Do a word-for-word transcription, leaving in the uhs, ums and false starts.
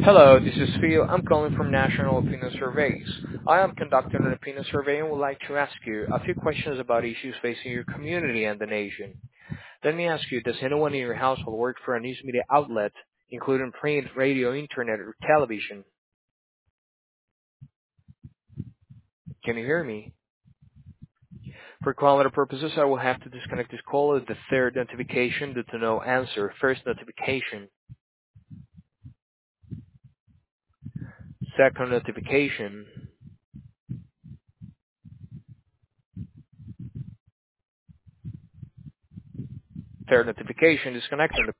Hello, this is Phil. I'm calling from National Opinion Surveys. I am conducting an opinion survey and would like to ask you a few questions about issues facing your community and the nation. Let me ask you, does anyone in your household work for a news media outlet, including print, radio, internet, or television? Can you hear me? For quality purposes, I will have to disconnect this call at the third notification due to no answer. First notification, second notification, third notification, disconnecting.